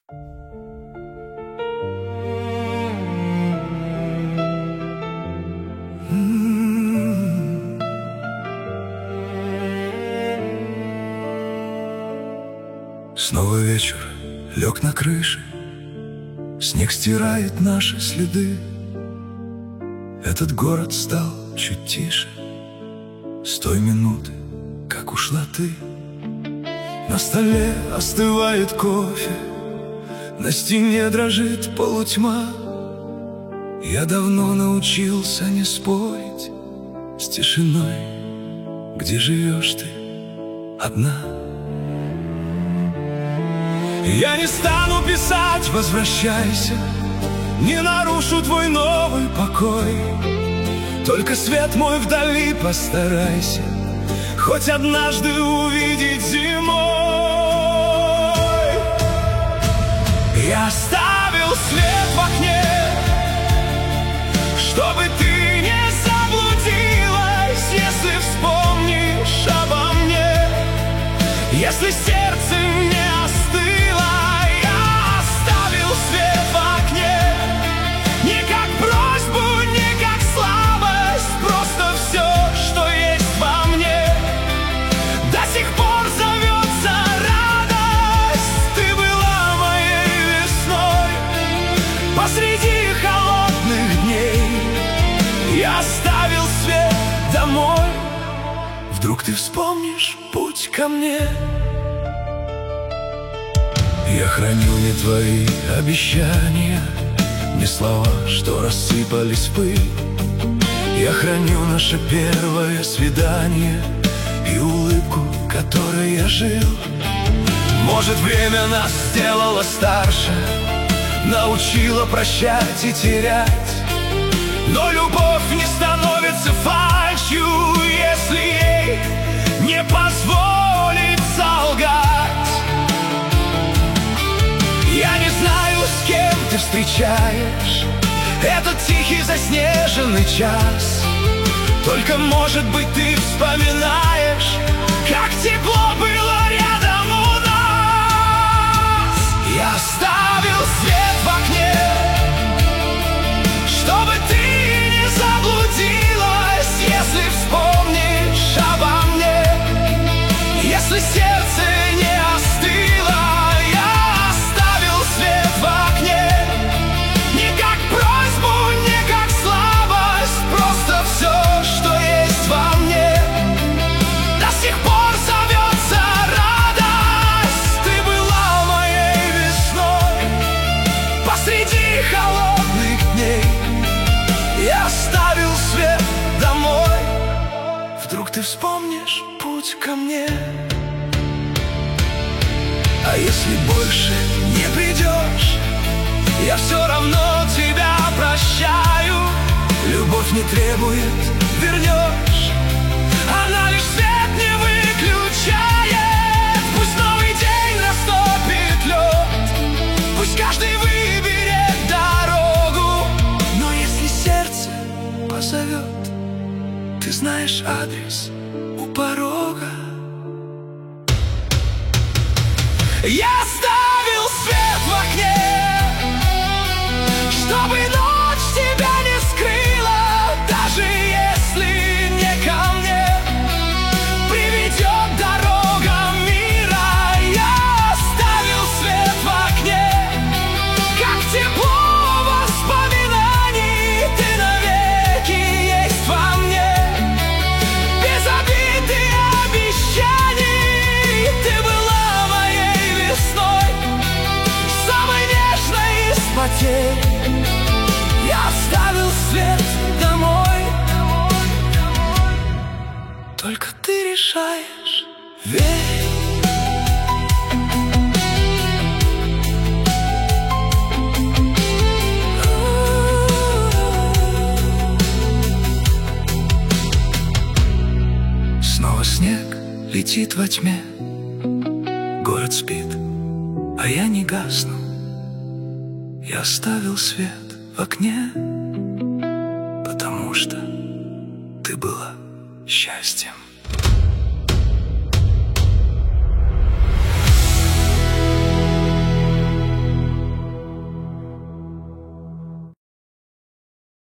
Снова вечер лег на крыше, снег стирает наши следы. Этот город стал чуть тише с той минуты, как ушла ты. На столе остывает кофе, на стене дрожит полутьма. Я давно научился не спорить с тишиной, где живешь ты одна. Я не стану писать «возвращайся», не нарушу твой новый покой. Только свет мой вдали постарайся хоть однажды увидеть зимой. Я оставил свет в окне, чтобы ты не заблудилась. Если вспомнишь обо мне, если сердце не остыло, я оставил свет в окне. Не как просьбу, не как слабость, просто все, что есть во мне, до сих пор зовется радость. Ты была моей весной посреди холодных дней. Я оставил свет домой, вдруг ты вспомнишь путь ко мне. Я храню не твои обещания, не слова, что рассыпались в пыль. Я храню наше первое свидание и улыбку, которой я жил. Может, время нас сделало старше, научило прощать и терять, но любовь не становится фальшью, если ей не позволить солгать. Я не знаю, с кем ты встречаешь этот тихий заснеженный час. Только, может быть, ты вспоминаешь, как тепло было рядом у нас. Я оставил свет в окне, чтобы ты не заблудилась. Если вспомнишь обо мне, если сердце не остыло, я оставил свет в окне. Не как просьбу, не как слабость, просто все, что есть во мне, до сих пор зовется радость. Ты была моей весной посреди холодных дней. Я оставил свет домой, вдруг ты вспомнишь путь ко мне. А если больше не придешь, я все равно тебя прощаю. Любовь не требует, вернешь, она лишь свет не выключает. Пусть новый день наступит лед, пусть каждый выберет дорогу, но если сердце позовет, ты знаешь адрес у порога. Я оставил свет в окне, чтобы ночь тебя не скрыла. Даже если не ко мне приведет дорога мира, я оставил свет в окне, как тепло воспоминаний. Ты навеки есть во мне, без обид и обещаний. Ты была моей весной, самой нежной из потерь. Я оставил свет домой, только ты решаешь, верь. Снова снег летит во тьме, город спит, а я не гасну. Я оставил свет в окне, потому что ты была счастьем.